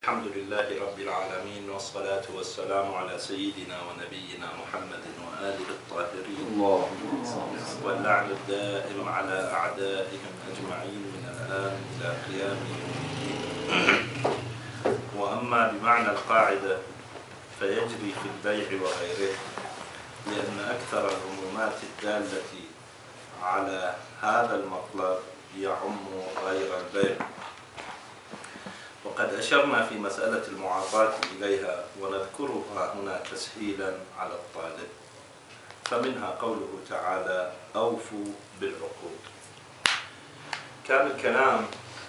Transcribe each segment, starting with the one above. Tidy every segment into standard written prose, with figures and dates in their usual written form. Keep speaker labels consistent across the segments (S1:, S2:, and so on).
S1: الحمد لله رب العالمين، والصلاة والسلام على سيدنا ونبينا محمد وآله الطاهرين، واللعن الدائم على أعدائهم أجمعين من الآن إلى قيام يوم الدين. وأما بمعنى القاعدة فيجري في البيع وغيره، لأن أكثر العمومات الدالة على هذا المطلب يعم غير البيع. وقد أشرنا في مسألة المعاطاة إليها ونذكرها هنا تسهيلا على الطالب. فمنها قوله تعالى: أوفوا بالعقود. كان الكلام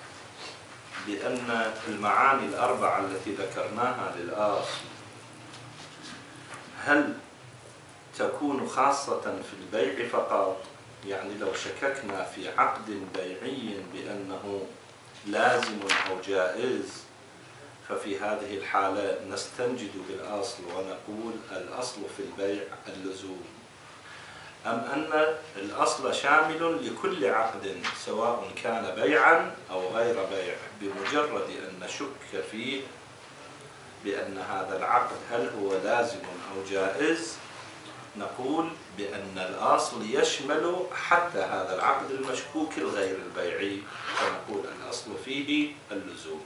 S1: بأن المعاني الأربعة التي ذكرناها للأصل هل تكون خاصة في البيع فقط؟ يعني لو شككنا في عقد بيعي بأنه لازم أو جائز، ففي هذه الحالة نستنجد بالأصل ونقول الأصل في البيع اللزوم. أم أن الأصل شامل لكل عقد سواء كان بيعا أو غير بيع، بمجرد أن نشك فيه بأن هذا العقد هل هو لازم أو جائز، نقول بأن الأصل يشمل حتى هذا العقد المشكوك الغير البيعي، فنقول الأصل فيه اللزوم.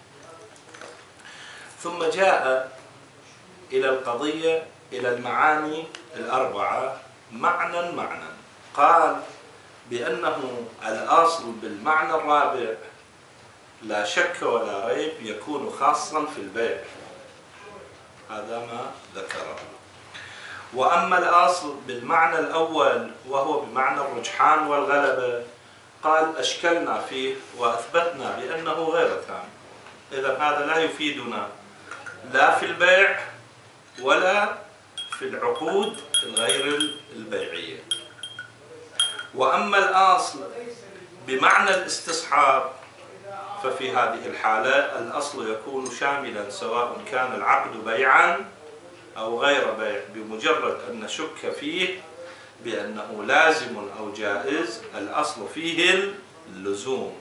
S1: ثم جاء إلى القضية، إلى المعاني الأربعة معنى قال بأنه الأصل بالمعنى الرابع لا شك ولا ريب يكون خاصا في البيع، هذا ما ذكره. وأما الأصل بالمعنى الأول وهو بمعنى الرجحان والغلبة، قال أشكلنا فيه وأثبتنا بأنه غير تام. إذا هذا لا يفيدنا لا في البيع ولا في العقود الغير البيعية. وأما الأصل بمعنى الاستصحاب، ففي هذه الحالة الأصل يكون شاملا سواء كان العقد بيعا أو غير بيع، بمجرد أن نشك فيه بأنه لازم أو جائز الأصل فيه اللزوم.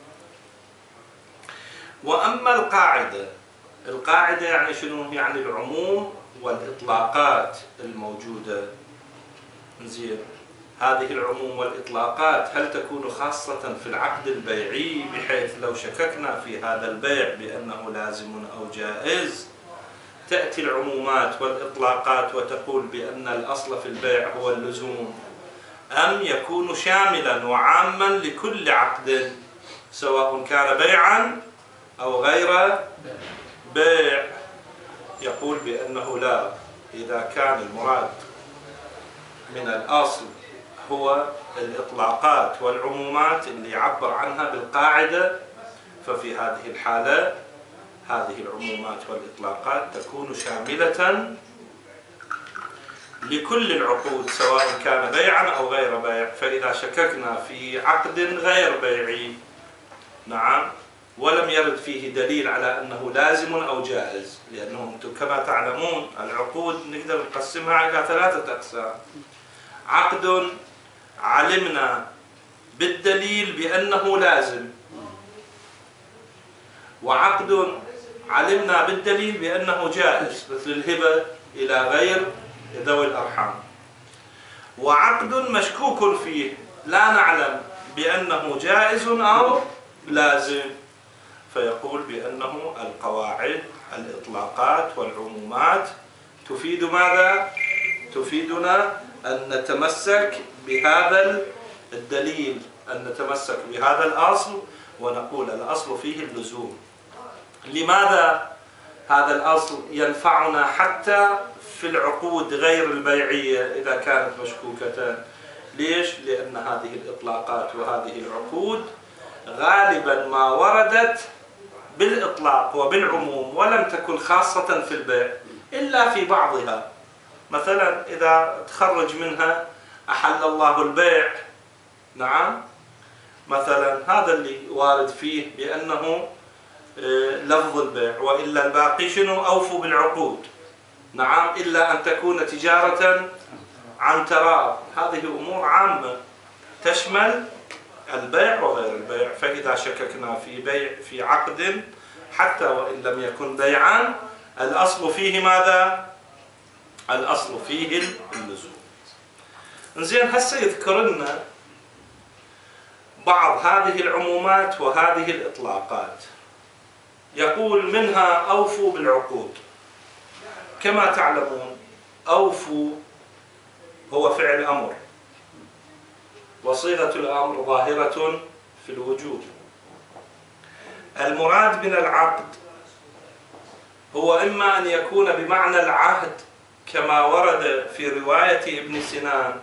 S1: وأما القاعدة يعني شنو؟ يعني العموم والإطلاقات الموجودة. زين، هذه العموم والإطلاقات هل تكون خاصة في العقد البيعي بحيث لو شككنا في هذا البيع بأنه لازم أو جائز تأتي العمومات والإطلاقات وتقول بأن الأصل في البيع هو اللزوم، أم يكون شاملا وعاما لكل عقد سواء كان بيعا أو غير بيع؟ يقول بأنه لا، إذا كان المراد من الأصل هو الإطلاقات والعمومات اللي يعبر عنها بالقاعدة، ففي هذه الحالة هذه العمومات والإطلاقات تكون شاملة لكل العقود سواء كان بيعا أو غير بيع. فإذا شككنا في عقد غير بيعي، نعم، ولم يرد فيه دليل على أنه لازم أو جائز، لأنه أنتم كما تعلمون العقود نقدر نقسمها إلى 3 أقسام: عقد علمنا بالدليل بأنه لازم، وعقد علمنا بالدليل بأنه جائز مثل الهبة إلى غير ذوي الأرحام، وعقد مشكوك فيه لا نعلم بأنه جائز أو لازم، فيقول بأنه القواعد الإطلاقات والعمومات تفيد ماذا؟ تفيدنا أن نتمسك بهذا الدليل، أن نتمسك بهذا الأصل ونقول الأصل فيه اللزوم. لماذا هذا الأصل ينفعنا حتى في العقود غير البيعية إذا كانت مشكوكة؟ ليش؟ لأن هذه الإطلاقات وهذه العقود غالبا ما وردت بالإطلاق وبالعموم ولم تكن خاصة في البيع إلا في بعضها. مثلا إذا تخرج منها أحل الله البيع، نعم، مثلا هذا اللي وارد فيه بأنه لفظ البيع، وإلا الباقي شنو؟ أوفوا بالعقود، نعم، إلا أن تكون تجارة عن تراض. هذه أمور عامة تشمل البيع وغير البيع. فإذا شككنا في عقد حتى وإن لم يكن بيعا الأصل فيه ماذا؟ الأصل فيه اللزوم. زين، هسه يذكر لنا بعض هذه العمومات وهذه الإطلاقات. يقول منها أوفوا بالعقود. كما تعلمون أوفوا هو فعل أمر، وصيغة الأمر ظاهرة في الوجود. المراد من العقد هو إما أن يكون بمعنى العهد كما ورد في رواية ابن سنان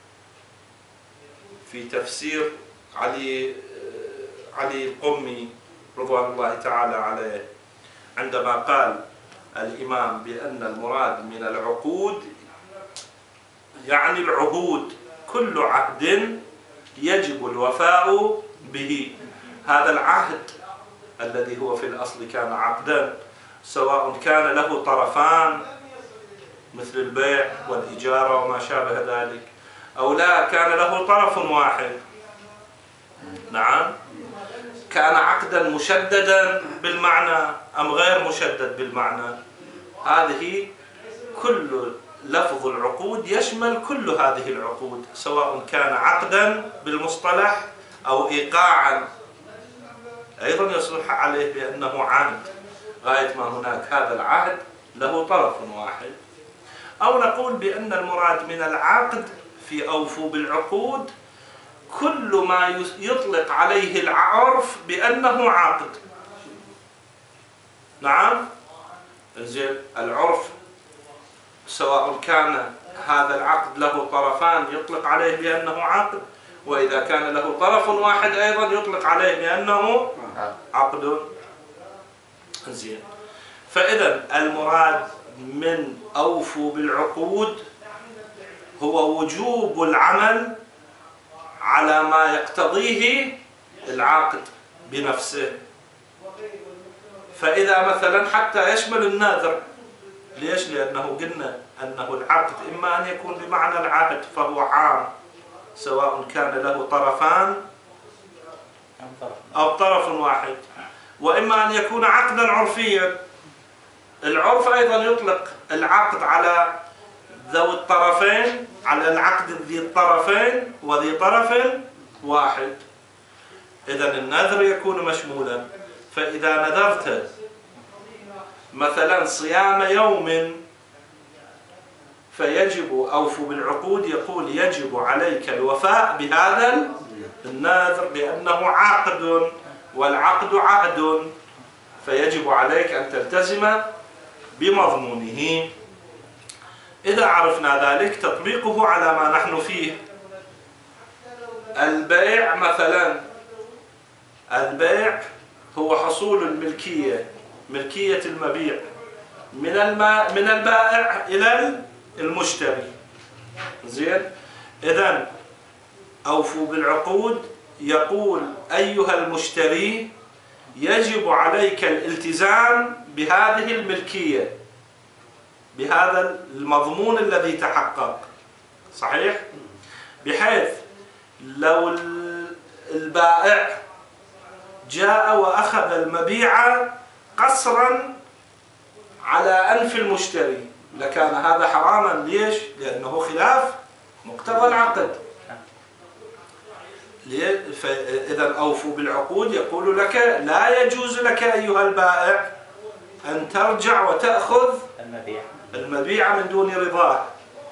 S1: في تفسير علي القمي رضوان الله تعالى عليه، عندما قال الإمام بأن المراد من العقود يعني العهود، كل عهد يجب الوفاء به. هذا العهد الذي هو في الأصل كان عقدا، سواء كان له طرفان مثل البيع والإجارة وما شابه ذلك، أو لا كان له طرف واحد. نعم، كان عقدا مشددا بالمعنى أم غير مشدد بالمعنى. هذه كل لفظ العقود يشمل كل هذه العقود، سواء كان عقدا بالمصطلح أو إيقاعا أيضا يصلح عليه بأنه عهد، غاية ما هناك هذا العهد له طرف واحد. أو نقول بأن المراد من العقد في أوفوا بالعقود كل ما يطلق عليه العرف بأنه عقد. نعم، زين، العرف سواء كان هذا العقد له طرفان يطلق عليه بأنه عقد، وإذا كان له طرف واحد أيضا يطلق عليه بأنه عقد. زين، فإذا المراد من أوفوا بالعقود هو وجوب العمل على ما يقتضيه العقد بنفسه. فإذا مثلا حتى يشمل النذر، ليش؟ لأنه قلنا أنه العقد إما أن يكون بمعنى العهد فهو عام، سواء كان له طرفان أو طرف واحد، وإما أن يكون عقدا عرفيا. العرف أيضا يطلق العقد على ذوي الطرفين، على العقد ذي الطرفين وذي طرف واحد. إذن النذر يكون مشمولا. فإذا نذرت مثلا صيام يوم فيجب أوفوا بالعقود، يقول يجب عليك الوفاء بهذا النذر لأنه عقد، والعقد عهد، فيجب عليك أن تلتزم بمضمونه. إذا عرفنا ذلك تطبيقه على ما نحن فيه. البيع مثلا، البيع هو حصول الملكية، ملكية المبيع من البائع إلى المشتري. زين، إذن أوفوا بالعقود يقول أيها المشتري يجب عليك الالتزام بهذه الملكية، بهذا المضمون الذي تحقق. صحيح؟ بحيث لو البائع جاء وأخذ المبيع قصرا على أنف المشتري لكان هذا حراما. ليش؟ لأنه خلاف مقتضى العقد. إذا أوفوا بالعقود يقول لك لا يجوز لك أيها البائع أن ترجع وتأخذ المبيع من دون رضاه.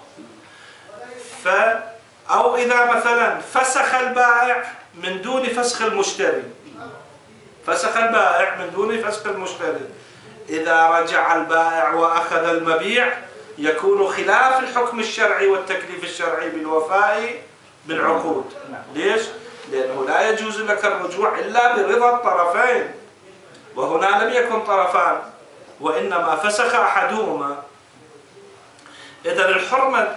S1: أو إذا مثلا فسخ البائع من دون فسخ المشتري، فسخ البائع من دون فسخ المشتري، إذا رجع البائع وأخذ المبيع يكون خلاف الحكم الشرعي والتكليف الشرعي بالوفاء بالعقود. ليش؟ لأنه لا يجوز لك الرجوع إلا برضا الطرفين، وهنا لم يكن طرفان وإنما فسخ أحدهما. إذن الحرمة،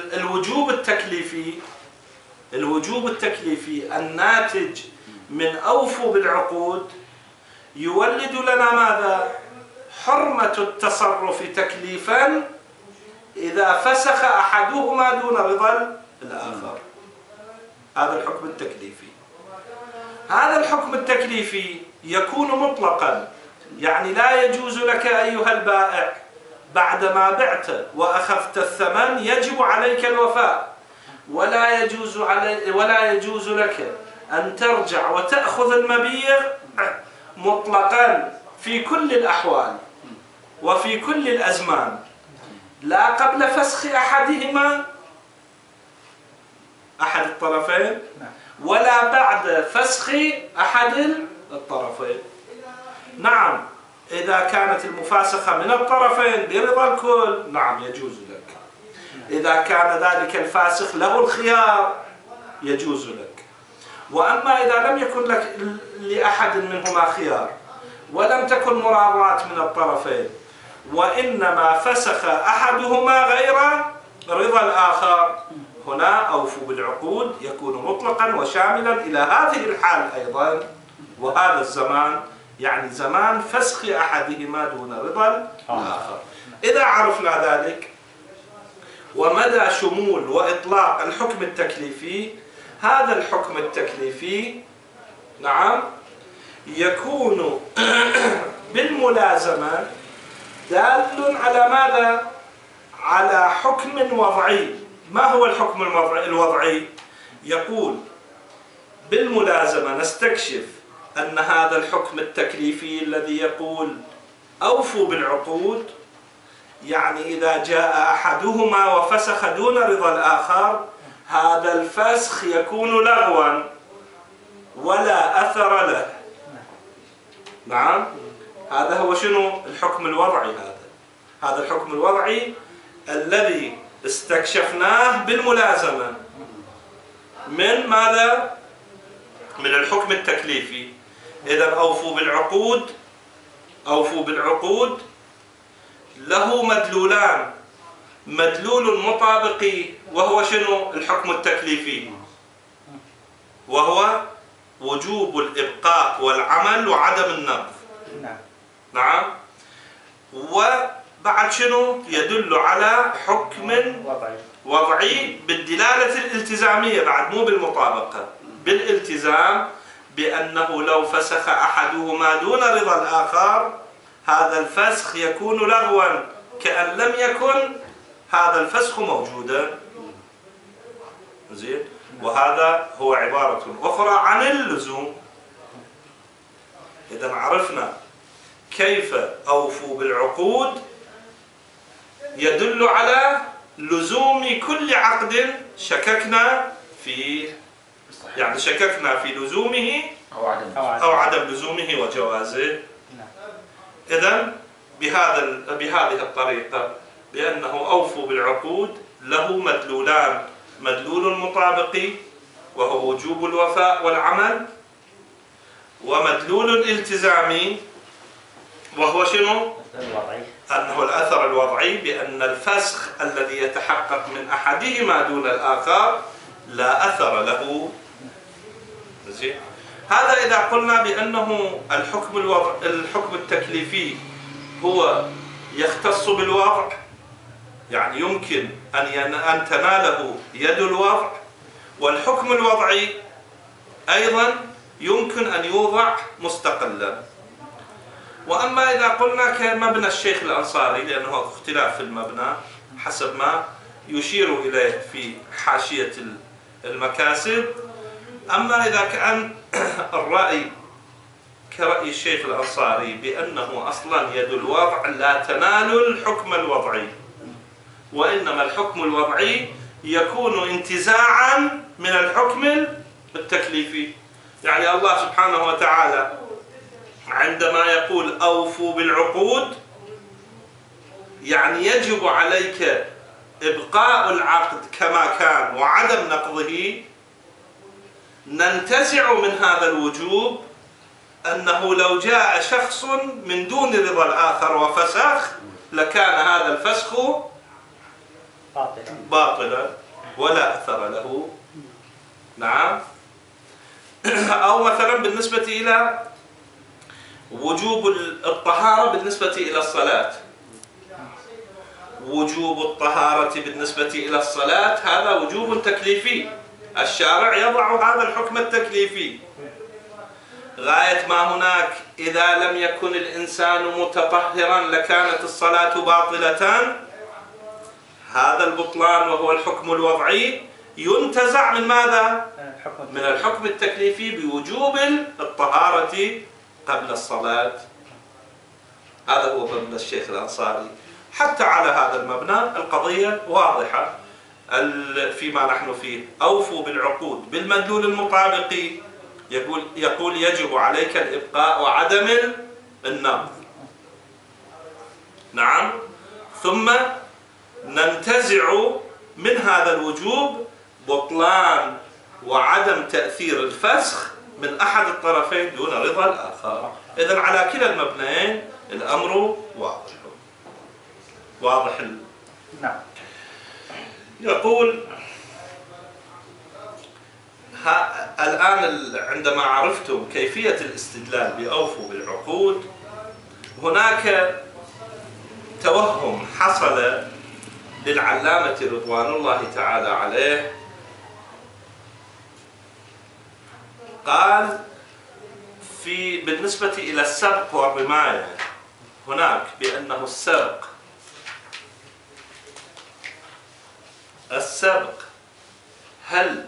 S1: الوجوب التكليفي الناتج من أوفوا بالعقود يولد لنا ماذا؟ حرمة التصرف تكليفا إذا فسخ أحدهما دون رضا الآخر. هذا الحكم التكليفي. هذا الحكم التكليفي يكون مطلقا يعني لا يجوز لك أيها البائع بعدما بعت وأخذت الثمن يجب عليك الوفاء، ولا يجوز لك أن ترجع وتأخذ المبيع مطلقا في كل الأحوال وفي كل الأزمان، لا قبل فسخ أحدهما أحد الطرفين ولا بعد فسخ أحد الطرفين. نعم، إذا كانت المفاسخة من الطرفين برضا الكل نعم يجوز لك. إذا كان ذلك الفاسخ له الخيار يجوز لك. وأما إذا لم يكن لك لأحد منهما خيار ولم تكن مراضاة من الطرفين وإنما فسخ أحدهما غير رضا الآخر، هنا أوفوا بالعقود يكون مطلقا وشاملا إلى هذه الحال أيضا وهذا الزمان، يعني زمان فسخ أحدهما دون رضا الآخر. إذا عرفنا ذلك ومدى شمول وإطلاق الحكم التكليفي، هذا الحكم التكليفي نعم يكون بالملازمة دال على ماذا؟ على حكم وضعي. ما هو الحكم الوضعي؟ يقول بالملازمة نستكشف أن هذا الحكم التكليفي الذي يقول أوفوا بالعقود، يعني إذا جاء أحدهما وفسخ دون رضا الآخر هذا الفسخ يكون لغوا ولا أثر له. نعم، هذا هو شنو الحكم الوضعي. هذا الحكم الوضعي الذي استكشفناه بالملازمة من ماذا؟ من الحكم التكليفي. إذا أوفوا بالعقود له مدلولان، مدلول مطابقي وهو شنو الحكم التكليفي، وهو وجوب الإبقاء والعمل وعدم النقض. نعم. وبعد شنو يدل على حكم وضعي بالدلالة الالتزامية، بعد مو بالمطابقة، بالالتزام بأنه لو فسخ أحدهما دون رضا الآخر هذا الفسخ يكون لغوا كأن لم يكن هذا الفسخ موجودا. زين، وهذا هو عبارة أخرى عن اللزوم. إذا عرفنا كيف أوفوا بالعقود يدل على لزوم كل عقد شككنا فيه، يعني شككنا في لزومه أو عدم لزومه وجوازه. إذن بهذه الطريقة بأنه أوفوا بالعقود له مدلولان، مدلول مطابقي وهو وجوب الوفاء والعمل، ومدلول التزامي وهو شنو؟ أنه الأثر الوضعي بأن الفسخ الذي يتحقق من أحدهما دون الآخر لا أثر له. زين، هذا إذا قلنا بأنه الحكم التكليفي هو يختص بالوضع، يعني يمكن أن تناله يد الوضع، والحكم الوضعي أيضا يمكن أن يوضع مستقلا. وأما إذا قلنا كمبنى الشيخ الأنصاري، لأنه اختلاف في المبنى حسب ما يشير إليه في حاشية المكاسب. أما إذا كان الرأي كرأي الشيخ الأنصاري بأنه أصلا يد الوضع لا تنال الحكم الوضعي، وإنما الحكم الوضعي يكون انتزاعا من الحكم التكليفي. يعني الله سبحانه وتعالى عندما يقول أوفوا بالعقود يعني يجب عليك إبقاء العقد كما كان وعدم نقضه. ننتزع من هذا الوجوب أنه لو جاء شخص من دون رضا الآخر وفسخ لكان هذا الفسخ باطلا ولا أثر له. نعم. أو مثلا بالنسبة إلى وجوب الطهارة بالنسبة إلى الصلاة، وجوب الطهارة بالنسبة إلى الصلاة هذا وجوب تكليفي، الشارع يضع هذا الحكم التكليفي. غاية ما هناك إذا لم يكن الإنسان متطهرا لكانت الصلاة باطلة، هذا البطلان وهو الحكم الوضعي ينتزع من ماذا؟ من الحكم التكليفي بوجوب الطهارة قبل الصلاة. هذا هو مبنى الشيخ الأنصاري. حتى على هذا المبنى القضية واضحة فيما نحن فيه. أوفوا بالعقود بالمدلول المطابق، يقول يجب عليك الإبقاء وعدم النقض. نعم. ثم ننتزع من هذا الوجوب بطلان وعدم تأثير الفسخ من أحد الطرفين دون رضا الآخر. إذن على كلا المبنيين الأمر واضح.
S2: نعم.
S1: يقول الآن عندما عرفتم كيفية الاستدلال بأوفوا بالعقود، هناك توهم حصل للعلامة رضوان الله تعالى عليه. قال بالنسبة إلى السبق والرماية هناك بأنه السبق هل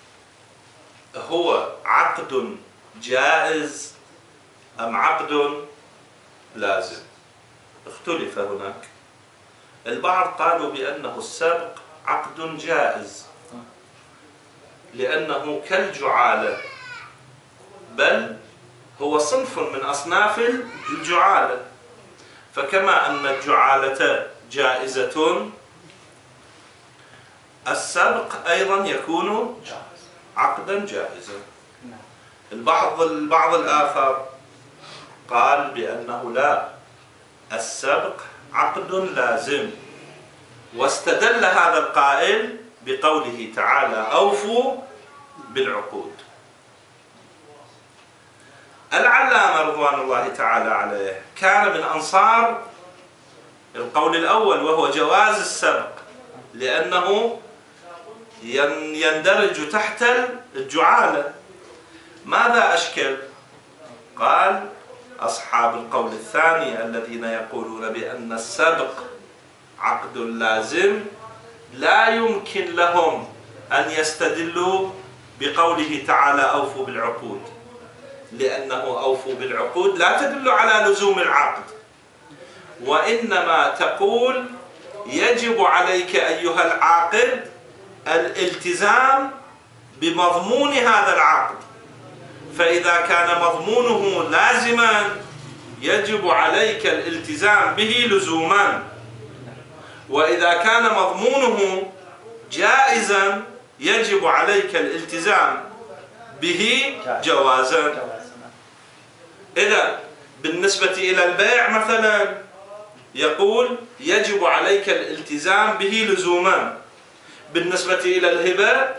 S1: هو عقد جائز أم عقد لازم؟ اختلف هناك. البعض قالوا بأنه السبق عقد جائز لأنه كالجعالة، بل هو صنف من أصناف الجعالة، فكما أن الجعالة جائزة السبق أيضا يكون عقدا جائزا. البعض الآخر قال بأنه لا، السبق عقد لازم، واستدل هذا القائل بقوله تعالى أوفوا بالعقود. العلامة رضوان الله تعالى عليه كان من أنصار القول الأول وهو جواز السبق، لأنه يندرج تحت الجعالة. ماذا أشكل؟ قال أصحاب القول الثاني الذين يقولون بأن السبق عقد لازم لا يمكن لهم أن يستدلوا بقوله تعالى أوفوا بالعقود، لأنه أوفوا بالعقود لا تدل على لزوم العقد، وإنما تقول يجب عليك أيها العاقد الالتزام بمضمون هذا العقد، فإذا كان مضمونه لازما يجب عليك الالتزام به لزوما، وإذا كان مضمونه جائزا يجب عليك الالتزام به جوازا. إذا بالنسبة إلى البيع مثلا يقول يجب عليك الالتزام به لزوما، بالنسبة إلى الهبة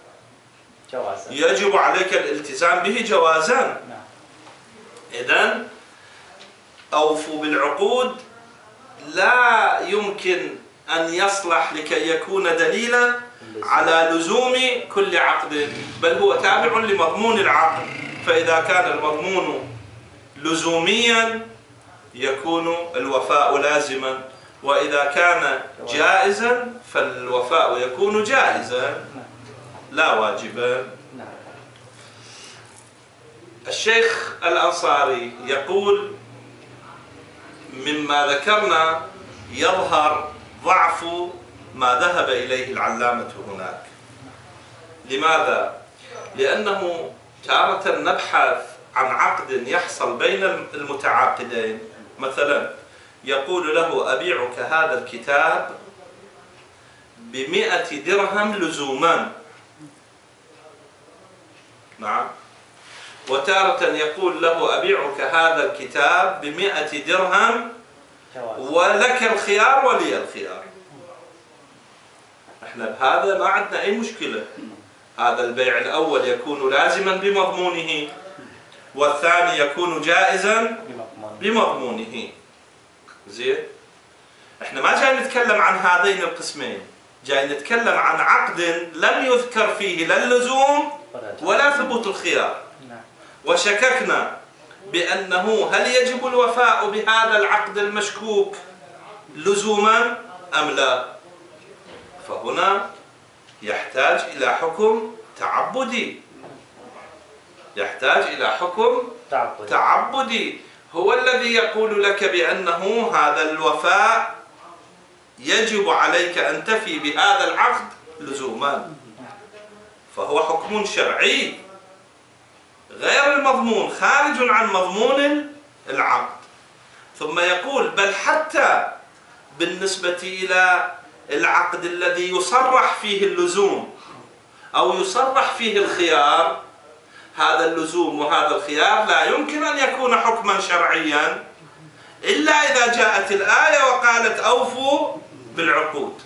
S1: يجب عليك الالتزام به جوازا. إذن أوفوا بالعقود لا يمكن أن يصلح لكي يكون دليلا على لزوم كل عقد، بل هو تابع لمضمون العقد، فإذا كان المضمون لزوميا يكون الوفاء لازما، وإذا كان جائزا فالوفاء يكون جائزا لا واجبا. الشيخ الأنصاري يقول مما ذكرنا يظهر ضعف ما ذهب إليه العلامة هناك. لماذا؟ لأنه تارة نبحث عن عقد يحصل بين المتعاقدين، مثلا يقول له أبيعك هذا الكتاب ب100 درهم لزوما، نعم، وتارة يقول له أبيعك هذا الكتاب ب100 درهم ولك الخيار ولي الخيار. احنا بهذا ما عندنا أي مشكلة، هذا البيع الأول يكون لازما بمضمونه والثاني يكون جائزا بمضمونه. زين، احنا ما جاي نتكلم عن هذين القسمين، جاي نتكلم عن عقد لم يذكر فيه لا اللزوم ولا ثبوت الخيار. وشككنا بأنه هل يجب الوفاء بهذا العقد المشكوك لزوما أم لا، فهنا يحتاج إلى حكم تعبدي، يحتاج إلى حكم تعبدي هو الذي يقول لك بأنه هذا الوفاء يجب عليك أن تفي بهذا العقد لزوما، فهو حكم شرعي غير المضمون، خارج عن مضمون العقد. ثم يقول بل حتى بالنسبة إلى العقد الذي يصرح فيه اللزوم أو يصرح فيه الخيار، هذا اللزوم وهذا الخيار لا يمكن أن يكون حكما شرعيا إلا إذا جاءت الآية وقالت أوفوا بالعقود.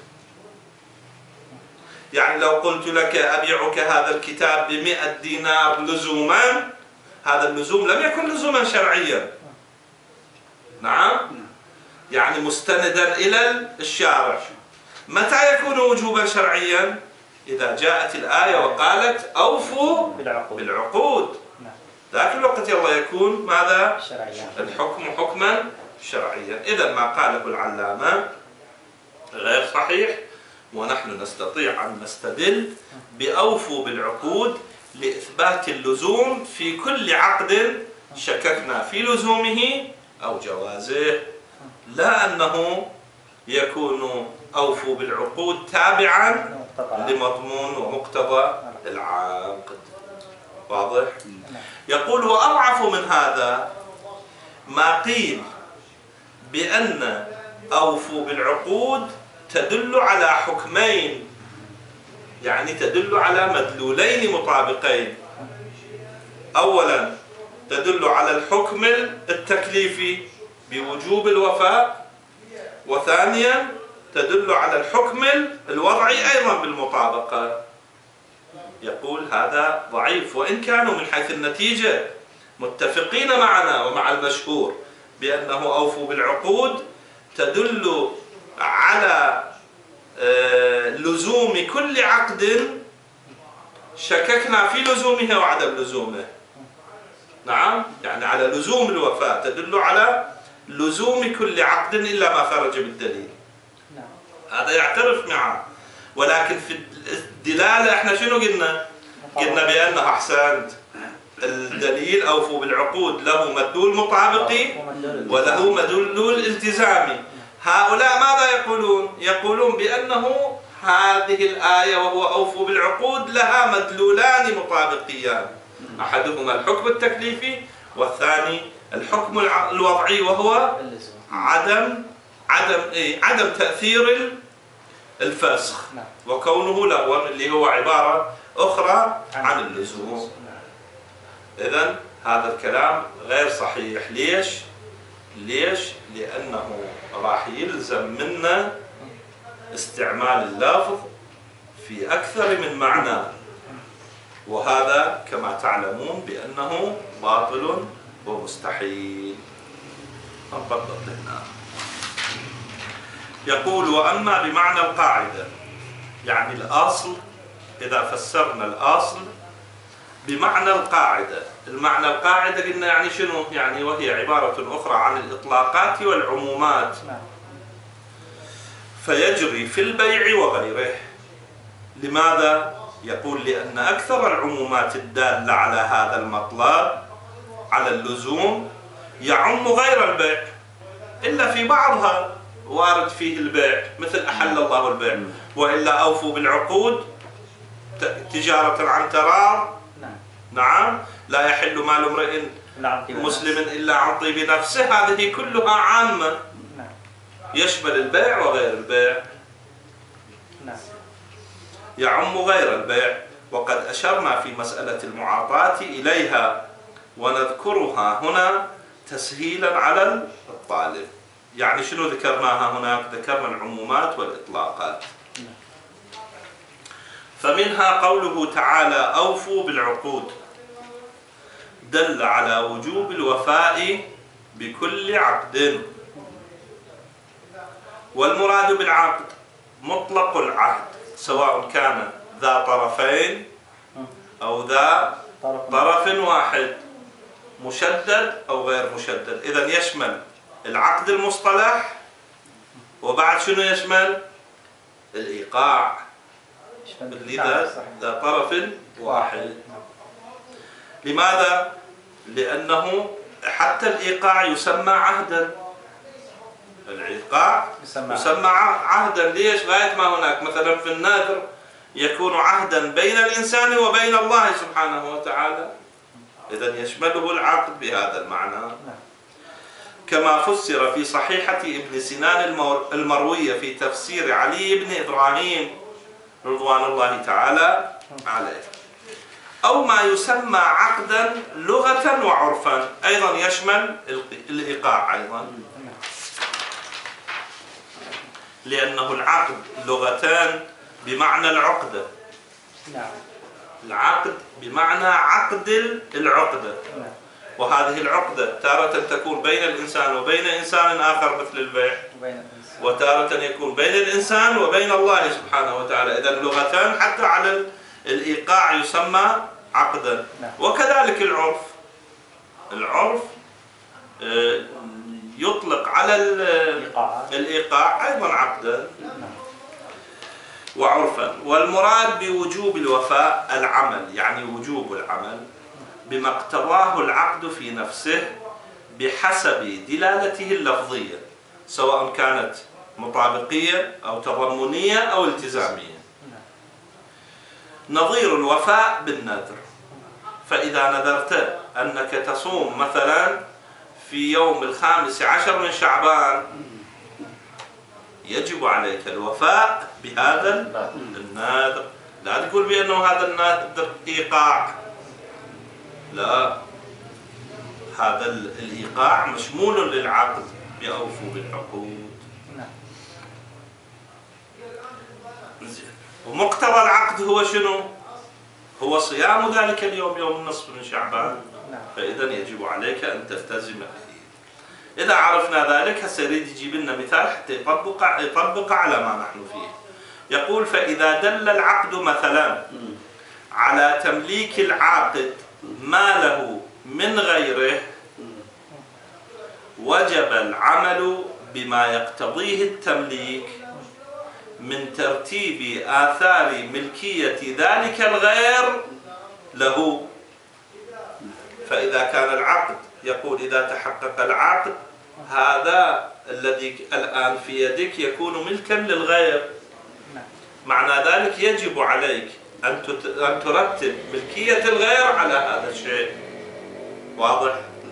S1: يعني لو قلت لك أبيعك هذا الكتاب ب100 دينار لزوما، هذا اللزوم لم يكن لزوما شرعيا، نعم، يعني مستندا إلى الشارع. متى يكون وجوبا شرعيا؟ إذا جاءت الآية وقالت أوفوا بالعقود، ذاك الوقت يلا يكون ماذا؟ الحكم حكما شرعيا. إذا ما قاله العلامة غير صحيح، ونحن نستطيع أن نستدل بأوفوا بالعقود لإثبات اللزوم في كل عقد شككنا في لزومه أو جوازه، لا أنه يكون أوفوا بالعقود تابعا لمضمون ومقتضى العقد. واضح؟ يقول وأضعف من هذا ما قيل بأن أوفوا بالعقود تدل على حكمين، يعني تدل على مدلولين مطابقين. أولا تدل على الحكم التكليفي بوجوب الوفاء، وثانيا تدل على الحكم الوضعي أيضا بالمطابقة. يقول هذا ضعيف، وإن كانوا من حيث النتيجة متفقين معنا ومع المشهور بأنه أوفوا بالعقود تدل على لزوم كل عقد شككنا في لزومه وعدم لزومه. نعم، يعني على لزوم الوفاء، تدل على لزوم كل عقد إلا ما خرج بالدليل. هذا يعترف معه، ولكن في الدلالة احنا شنو قلنا؟ قلنا بأنه أحسنت، الدليل أوفوا بالعقود له مدلول مطابقي وله مدلول التزامي. هؤلاء ماذا يقولون؟ يقولون بأنه هذه الآية وهو أوفوا بالعقود لها مدلولان مطابقيان، أحدهما الحكم التكليفي والثاني الحكم الوضعي وهو عدم تأثير الفسخ وكونه لغوا، اللي هو عبارة أخرى عن اللزوم. إذن هذا الكلام غير صحيح. ليش؟ لأنه راح يلزم منا استعمال اللفظ في أكثر من معنى، وهذا كما تعلمون بأنه باطل ومستحيل. نضبط هنا. يقول وأما بمعنى القاعدة، يعني الأصل، إذا فسرنا الأصل بمعنى القاعدة، المعنى القاعدة قلنا يعني شنو؟ يعني وهي عبارة أخرى عن الإطلاقات والعمومات، فيجري في البيع وغيره. لماذا؟ يقول لأن أكثر العمومات الدالة على هذا المطلب على اللزوم يعم غير البيع، إلا في بعضها وارد فيه البيع، مثل أحل الله البيع، وإلا أوفوا بالعقود تجارة عن تراض. نعم، لا يحل مال امرئ مسلم إلا عن طيب نفسه، هذه كلها عامة يشمل البيع وغير البيع، يعم غير البيع. وقد أشرنا في مسألة المعاطاة إليها ونذكرها هنا تسهيلا على الطالب. يعني شنو ذكرناها هناك؟ ذكرنا العمومات والإطلاقات. فمنها قوله تعالى أوفوا بالعقود، دل على وجوب الوفاء بكل عقد، والمراد بالعقد مطلق العهد، سواء كان ذا طرفين أو ذا طرف واحد. مشدد أو غير مشدد. إذا يشمل العقد المصطلح، وبعد شنو يشمل؟ الإيقاع ذا طرف واحد. لماذا؟ لأنه حتى الإيقاع يسمى عهدا. الإيقاع يسمى عهدا. ليش؟ غاية ما هناك مثلا في النذر يكون عهدا بين الإنسان وبين الله سبحانه وتعالى. إذن يشمله العقد بهذا المعنى. كما فسر في صحيحة ابن سنان المروية في تفسير علي بن إبراهيم رضوان الله تعالى عليه. أو ما يسمى عقدا لغة وعرفا، أيضا يشمل الإيقاع أيضا، لأنه العقد لغتان بمعنى العقدة. العقد بمعنى عقد العقدة، وهذه العقدة تارة تكون بين الإنسان وبين إنسان آخر مثل البيع، وتارة يكون بين الإنسان وبين الله سبحانه وتعالى. إذا اللغتان حتى على الإيقاع يسمى عقدا. وكذلك العرف يطلق على الإيقاع أيضا عقدا وعرفا. والمراد بوجوب الوفاء العمل، يعني وجوب العمل بما اقتضاه العقد في نفسه بحسب دلالته اللفظية، سواء كانت مطابقية أو تضمنية أو التزامية. نظير الوفاء بالنذر، فإذا نذرت أنك تصوم مثلا في يوم 15 من شعبان، يجب عليك الوفاء بهذا النذر. لا تقول بأنه هذا النذر إيقاع، لا، هذا الإيقاع مشمول للعقد، بأوفوا بالعقود. ومقتضى العقد هو شنو؟ هو صيام ذلك اليوم، يوم النصف من شعبان. فإذا يجب عليك أن تلتزم به. إذا عرفنا ذلك هسه يريد يجيب لنا مثال حتى يطبق على ما نحن فيه. يقول: فإذا دل العقد مثلا على تمليك العاقد ماله من غيره، وجب العمل بما يقتضيه التمليك من ترتيب آثار ملكية ذلك الغير له. فإذا كان العقد يقول إذا تحقق العقد هذا الذي الآن في يدك يكون ملكا للغير، معنى ذلك يجب عليك أن ترتب ملكية الغير على هذا الشيء. واضح؟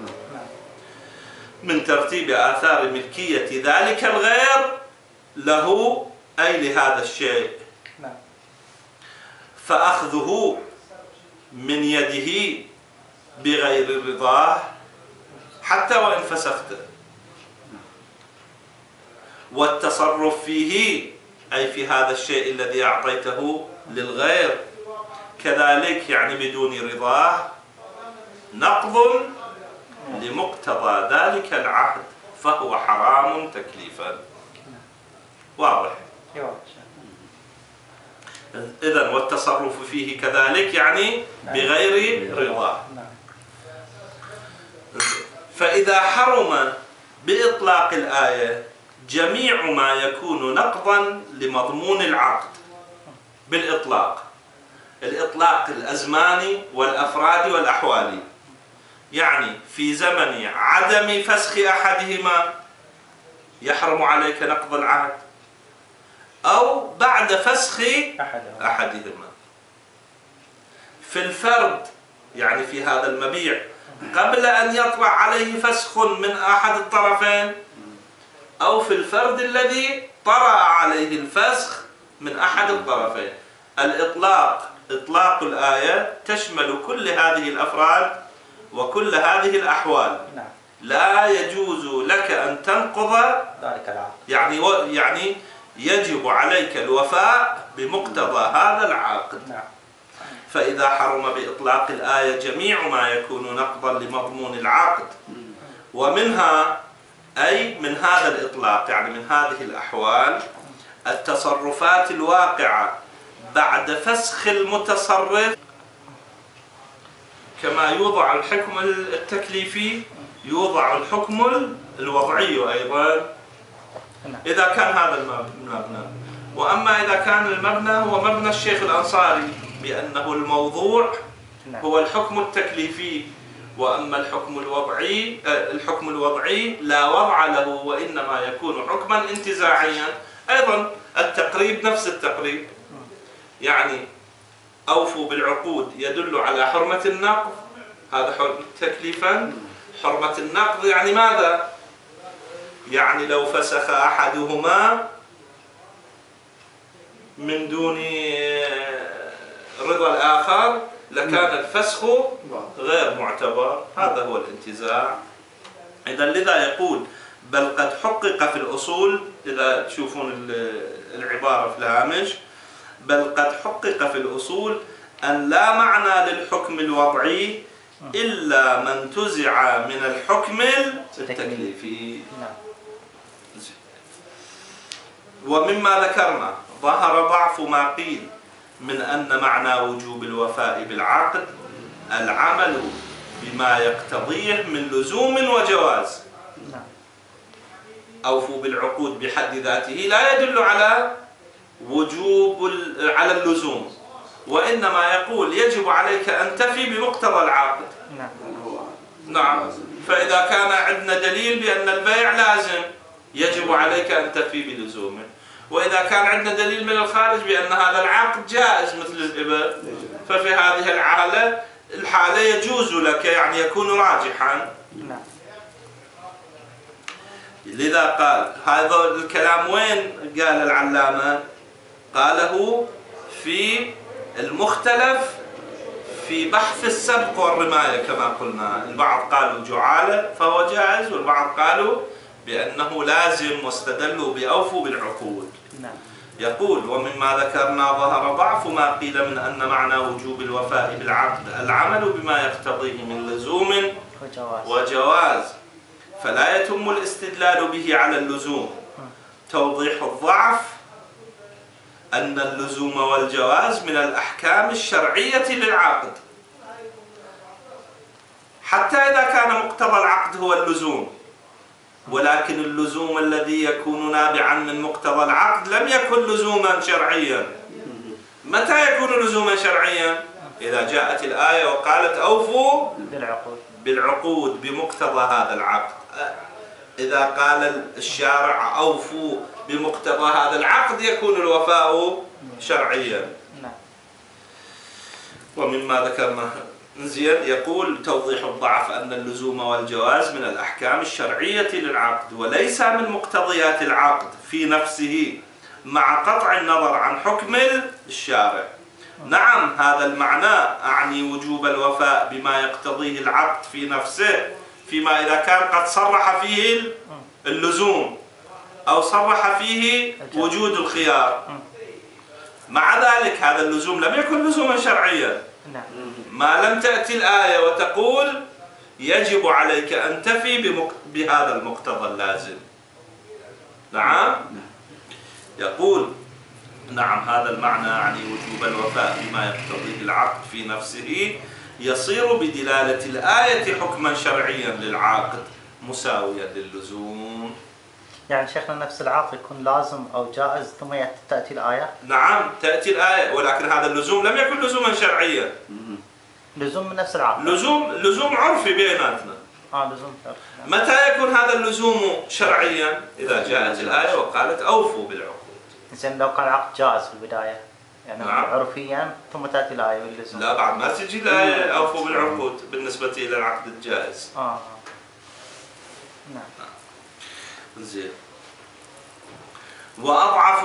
S1: من ترتيب آثار ملكية ذلك الغير له، أي لهذا الشيء، فأخذه من يده بغير رضاه حتى وإن فسخته، والتصرف فيه أي في هذا الشيء الذي أعطيته للغير كذلك، يعني بدون رضاه، نقض لمقتضى ذلك العهد، فهو حرام تكليفا. واضح؟ إذن والتصرف فيه كذلك يعني بغير رضاه. فإذا حرم بإطلاق الآية جميع ما يكون نقضا لمضمون العقد بالإطلاق، الإطلاق الأزماني والأفراد والأحوالي، يعني في زمن عدم فسخ أحدهما يحرم عليك نقض العهد، أو بعد فسخ أحدهما. في الفرد يعني في هذا المبيع قبل أن يطلع عليه فسخ من أحد الطرفين، أو في الفرد الذي طرأ عليه الفسخ من أحد الطرفين. الإطلاق، إطلاق الآية تشمل كل هذه الأفراد وكل هذه الأحوال. لا يجوز لك أن تنقض ذلك العقد، يعني يجب عليك الوفاء بمقتضى هذا العقد. فإذا حرم بإطلاق الآية جميع ما يكون نقضا لمضمون العقد، ومنها أي من هذا الإطلاق، يعني من هذه الأحوال، التصرفات الواقعة بعد فسخ المتصرف كما يوضع الحكم التكليفي يوضع الحكم الوضعي أيضا إذا كان هذا المبنى. وأما إذا كان المبنى هو مبنى الشيخ الأنصاري بأنه الموضوع هو الحكم التكليفي، وأما الحكم الوضعي لا وضع له وإنما يكون حكما انتزاعيا. أيضا التقريب نفس التقريب، يعني أوفوا بالعقود يدل على حرمة النقض، هذا تكليفا. حرمة النقض يعني ماذا؟ يعني لو فسخ أحدهما من دون رضا الآخر لكان الفسخ غير معتبر، هذا هو الانتزاع. إذا لذا يقول بل قد حقق في الأصول، إذا تشوفون العبارة في الهامش، بل قد حقق في الأصول أن لا معنى للحكم الوضعي إلا ما انتزع من الحكم التكليفي. ومما ذكرنا ظهر ضعف ما قيل من أن معنى وجوب الوفاء بالعقد العمل بما يقتضيه من لزوم وجواز. أوفوا بالعقود بحد ذاته لا يدل على على اللزوم، وإنما يقول يجب عليك أن تفي بمقتضى العقد. نعم. فإذا كان عندنا دليل بأن البيع لازم يجب عليك أن تفي بلزومه، وإذا كان عندنا دليل من الخارج بأن هذا العقد جائز مثل الإبر، ففي هذه الحالة يجوز لك، يعني يكون راجحا. لذا قال هذا الكلام وين قال العلامة؟ قاله في المختلف في بحث السبق والرماية كما قلنا. البعض قالوا جعالة فهو جائز، والبعض قالوا بأنه لازم واستدلوا بأوفوا بالعقود. يقول ومما ذكرنا ظهر ضعف ما قيل من أن معنى وجوب الوفاء بالعقد العمل بما يقتضيه من لزوم وجواز، فلا يتم الاستدلال به على اللزوم. توضيح الضعف أن اللزوم والجواز من الأحكام الشرعية للعقد، حتى إذا كان مقتضى العقد هو اللزوم، ولكن اللزوم الذي يكون نابعا من مقتضى العقد لم يكن لزوما شرعيا. متى يكون لزوما شرعيا؟ إذا جاءت الآية وقالت أوفوا بالعقود بمقتضى هذا العقد. إذا قال الشارع أوفوا بمقتضى هذا العقد يكون الوفاء شرعيا. ومما ذكرنا زين يقول توضيح الضعف أن اللزوم والجواز من الأحكام الشرعية للعقد وليس من مقتضيات العقد في نفسه، مع قطع النظر عن حكم الشارع. نعم هذا المعنى أعني وجوب الوفاء بما يقتضيه العقد في نفسه، فيما إذا كان قد صرح فيه اللزوم أو صرح فيه وجود الخيار. مع ذلك هذا اللزوم لم يكن لزوما شرعيا ما لم تأتي الآية وتقول يجب عليك أن تفي بهذا المقتضى اللازم. نعم. يقول نعم هذا المعنى يعني وجوب الوفاء بما يقتضيه العقد في نفسه يصير بدلالة الآية حكما شرعيا للعاقد مساويا للزوم.
S2: يعني شيخنا نفس العقد يكون لازم أو جائز ثم تأتي الآية؟
S1: نعم تأتي الآية، ولكن هذا اللزوم لم يكن لزوما شرعيا.
S2: لزوم من نفس العقد.
S1: لزوم عرفي بيناتنا.
S2: لزوم عرفي.
S1: متى يكون هذا اللزوم شرعيا؟ إذا جاءت الآية وقالت أوفوا بالعقود.
S2: زين لو كان العقد جائز في البداية يعني
S1: نعم.
S2: عرفيا ثم تأتي الآية واللزوم.
S1: لا بعد ما تجي الآية أوفوا بالعقود بالنسبة إلى العقد الجائز.
S2: نعم.
S1: زين. وأضعف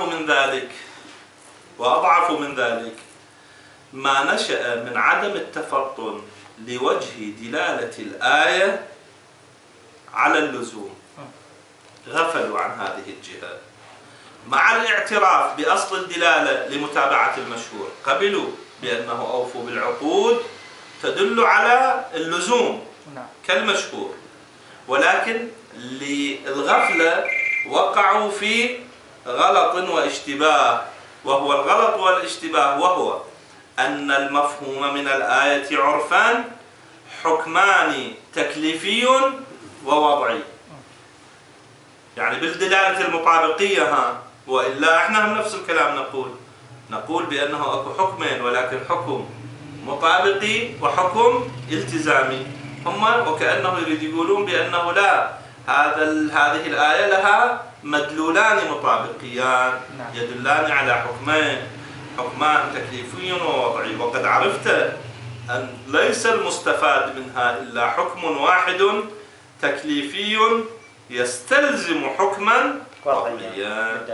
S1: من ذلك ما نشأ من عدم التفطن لوجه دلالة الآية على اللزوم، غفلوا عن هذه الجهة مع الاعتراف بأصل الدلالة لمتابعة المشهور، قبلوا بأنه أوفوا بالعقود تدل على اللزوم كالمشهور، ولكن للغفلة وقعوا في غلط واشتباه، وهو الغلط والاشتباه وهو أن المفهوم من الآية عرفا حكمان تكليفي ووضعي. يعني بالدلالة المطابقية ها، وإلا احنا هم نفس الكلام نقول بأنه اكو حكمين، ولكن حكم مطابقي وحكم التزامي. هم وكأنه يريد يقولون بأنه لا، هذه الآية لها مدلولان مطابقيان يدلان على حكمان تكليفي ووضعي. وقد عرفت أن ليس المستفاد منها إلا حكم واحد تكليفي يستلزم حكما وضعيا.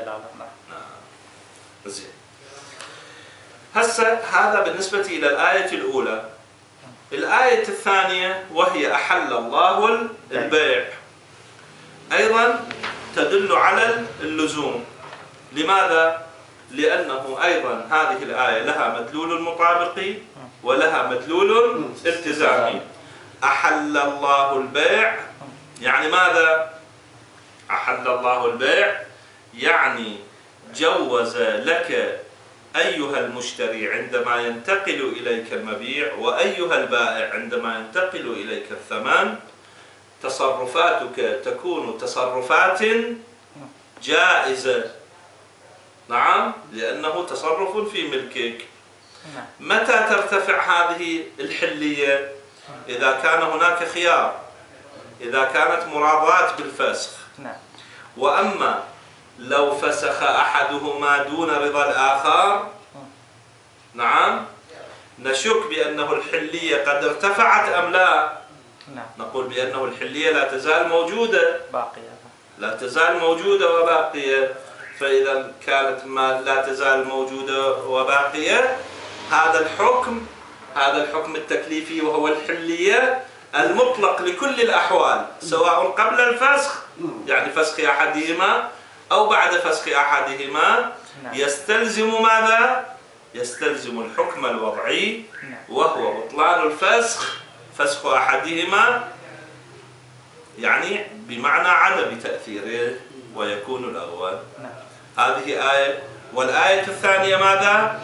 S1: زين. هسه هذا بالنسبة إلى الآية الأولى. الآية الثانية وهي أحل الله البيع، أيضا تدل على اللزوم. لماذا؟ لأنه أيضا هذه الآية لها مدلول مطابقي ولها مدلول التزامي. أحل الله البيع يعني ماذا؟ أحل الله البيع يعني جوز لك أيها المشتري عندما ينتقل إليك المبيع، وأيها البائع عندما ينتقل إليك الثمن، تصرفاتك تكون تصرفات جائزة. نعم، لأنه تصرف في ملكك. متى ترتفع هذه الحلية؟ إذا كان هناك خيار، إذا كانت مراضاة بالفسخ. وأما لو فسخ أحدهما دون رضا الآخر، نعم، نشك بأنه الحلية قد ارتفعت أم لا. نقول بأنه الحلية لا تزال موجودة، لا تزال موجودة وباقية. فإذا كانت ما لا تزال موجودة وباقية، هذا الحكم التكليفي وهو الحلية المطلق لكل الأحوال، سواء قبل الفسخ يعني فسخ أحدهما أو بعد فسخ أحدهما، يستلزم ماذا؟ يستلزم الحكم الوضعي، وهو بطلان الفسخ، فسخ أحدهما يعني بمعنى عدم تأثيره ويكون الأول. هذه آية. والآية الثانية ماذا؟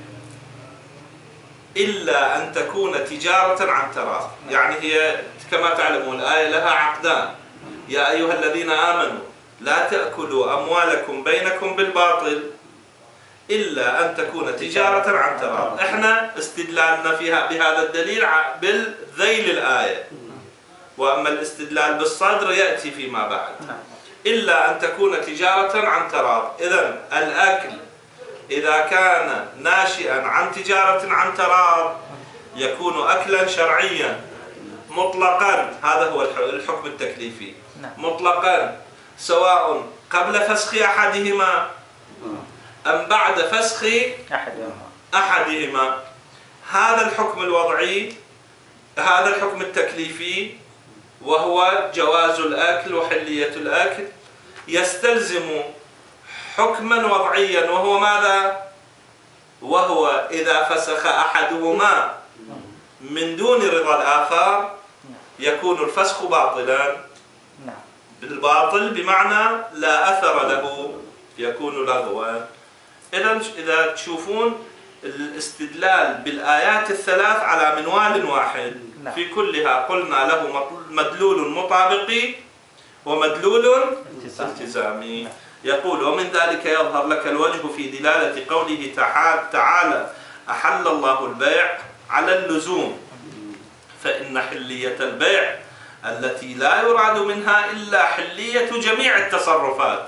S1: إلا أن تكون تجارة عن تراض. يعني هي كما تعلمون الآية لها عقدان: يا أيها الذين آمنوا لا تأكلوا أموالكم بينكم بالباطل إلا أن تكون تجارة عن تراض. احنا استدلالنا فيها بهذا الدليل بالذيل الآية، وأما الاستدلال بالصدر يأتي فيما بعد. إلا أن تكون تجارة عن تراض. إذن الأكل إذا كان ناشئا عن تجارة عن تراض يكون أكلا شرعيا مطلقا. هذا هو الحكم التكليفي مطلقا، سواء قبل فسخ أحدهما أم بعد فسخ أحدهما. هذا الحكم الوضعي، هذا الحكم التكليفي وهو جواز الأكل وحلية الأكل، يستلزم حكما وضعيا، وهو ماذا؟ وهو إذا فسخ أحدهما من دون رضا الآخر يكون الفسخ باطلا. بالباطل بمعنى لا أثر له، يكون لغوا. إذا تشوفون الاستدلال بالآيات الثلاث على منوال واحد، في كلها قلنا له مدلول مطابقي ومدلول التزامي. يقول: ومن ذلك يظهر لك الوجه في دلالة قوله تعالى: أحل الله البيع على اللزوم، فإن حلية البيع التي لا يراد منها إلا حلية جميع التصرفات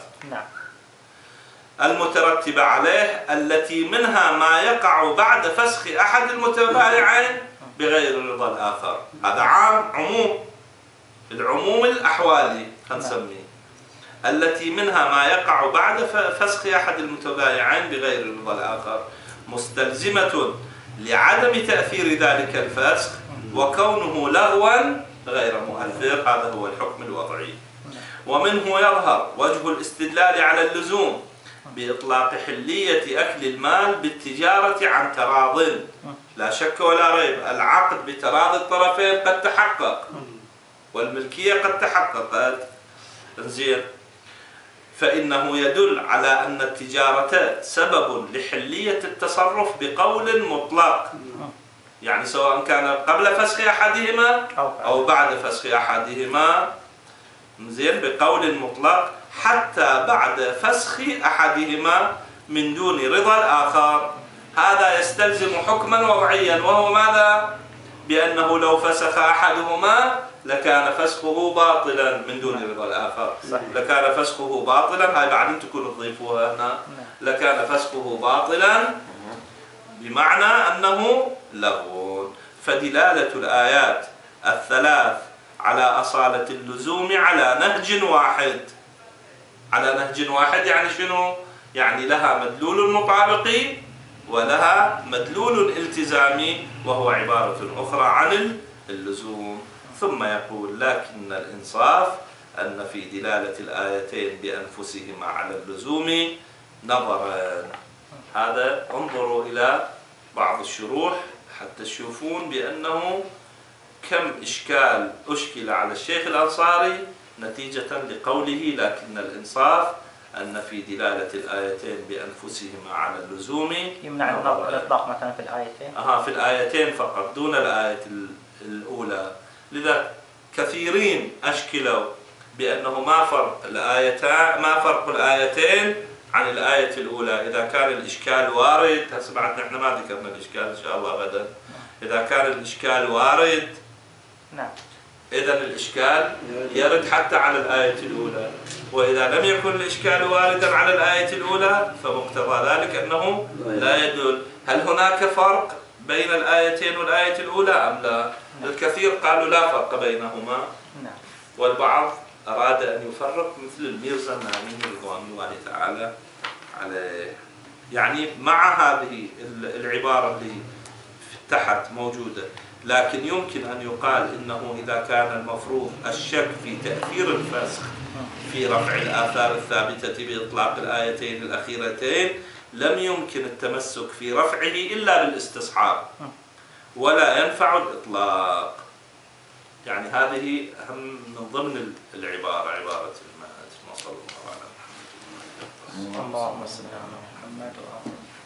S1: المترتبة عليه، التي منها ما يقع بعد فسخ أحد المتبايعين بغير رضا الآخر. هذا عموم، العموم الأحوالي نسميه، التي منها ما يقع بعد فسخ أحد المتبايعين بغير رضا الآخر، مستلزمة لعدم تأثير ذلك الفسخ وكونه لغوا غير مؤثر. هذا هو الحكم الوضعي. ومنه يظهر وجه الاستدلال على اللزوم بإطلاق حلية أكل المال بالتجارة عن تراض. لا شك ولا ريب، العقد بتراضي الطرفين قد تحقق والملكية قد تحققت. زين، فإنه يدل على أن التجارة سبب لحلية التصرف بقول مطلق، يعني سواء كان قبل فسخ أحدهما أو بعد فسخ أحدهما. زين، بقول مطلق حتى بعد فسخ أحدهما من دون رضا الآخر. هذا يستلزم حكما وضعيا، وهو ماذا؟ بأنه لو فسخ أحدهما لكان فسخه باطلا من دون رضا الآخر. لكان فسخه باطلا، هاي بعدين تكون تضيفوها هنا. لكان فسخه باطلا بمعنى أنه لغو. فدلالة الآيات الثلاث على أصالة اللزوم على نهج واحد. على نهج واحد يعني شنو؟ يعني لها مدلول مطابقي ولها مدلول التزامي، وهو عبارة أخرى عن اللزوم. ثم يقول لكن الإنصاف أن في دلالة الآيتين بأنفسهما على اللزوم نظرا. هذا انظروا إلى بعض الشروح حتى تشوفون بأنه كم إشكال أشكل على الشيخ الأنصاري نتيجة لقوله لكن الإنصاف أن في دلالة الآيتين بأنفسهما على اللزوم
S2: يمنع الإطلاق مثلا في الآيتين.
S1: في الآيتين فقط دون الآية الأولى. لذا كثيرين أشكلوا بأنه ما فرق الآيتين عن الآية الأولى. إذا كان الإشكال وارد، هسه بعد نحن ما ذكرنا الإشكال إن شاء الله غدا. إذا كان الإشكال وارد،
S2: نعم،
S1: إذن الإشكال يرد حتى على الآية الأولى. وإذا لم يكن الإشكال واردا على الآية الأولى فمقتضى ذلك أنه لا يدل. هل هناك فرق بين الآيتين والآية الأولى أم لا؟ الكثير قالوا لا فرق بينهما، والبعض أراد أن يفرق مثل الميرزا النعيمي رضوان الله تعالى عليه. يعني مع هذه العبارة اللي تحت موجودة، لكن يمكن أن يقال إنه إذا كان المفروض الشك في تأثير الفسخ في رفع الآثار الثابتة بإطلاق الآيتين الأخيرتين، لم يمكن التمسك في رفعه إلا بالاستصحاب، ولا ينفع الإطلاق. يعني هذه أهم من ضمن العبارة، عبارة المآت. صلى الله عليه وسلم.
S2: اللهم صل على محمد وآله.